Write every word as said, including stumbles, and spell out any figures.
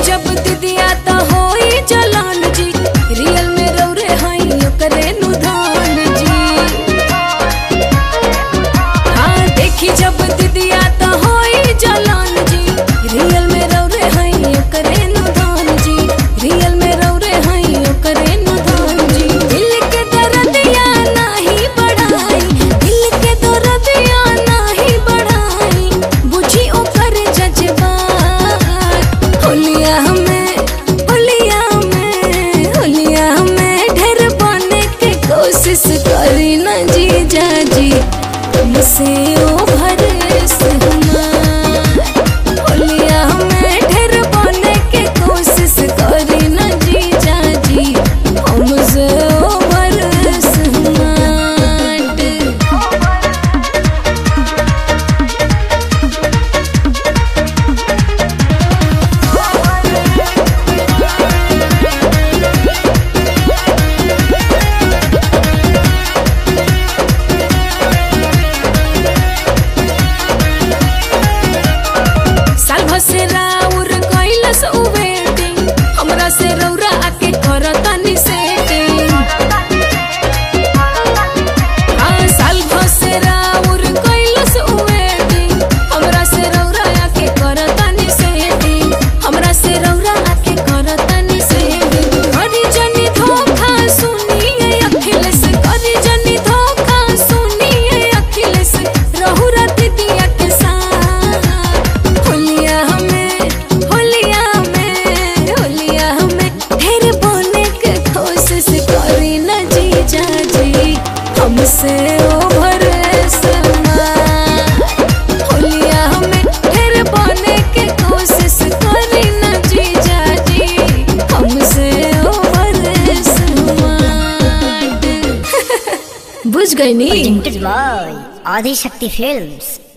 जब दीदिया तो होई जलान जी, रियल में रौरे हई ओकरे नु धान जी। हाँ देखी जब दीदिया तो होई जलान जी, रियल में रौरे हई ओकरे नु धान जी, रियल में रौरे हई ओकरे नु धान जी। दिल के दर्दिया नाही बढ़ाई, दिल के दर्दिया नाही बढ़ाई, बुझी ओकर जज्बात। होलिया हमें होलिया में होलिया में ढेर बने के कोशिश करी न जीजा जी, तुमसे ओभर से होलिया में ढेर बने के कोशिश करी न जीजा जी, हमसे ओभर से से राउर कैलस वेटिंग, हमरा से रौरा आके करतानी सेटिंग। हाँ साल भर से राउर कैलस वेटिंग, हमरा से रौरा आके करतानी सेटिंग, हमरा से रौरा आके करतानी सेटिंग। करी जनी धोखा सुनिए अखिलेश, करी जनी धोखा सुनिए अखिलेश, रहु रात दिया के साथ। होलिया हमसे ओभर होलिया हमें फिर बने के कोशिश करी न जीजा जी, हमसे ओभर बुझ गई नी। आदि शक्ति फिल्म्स।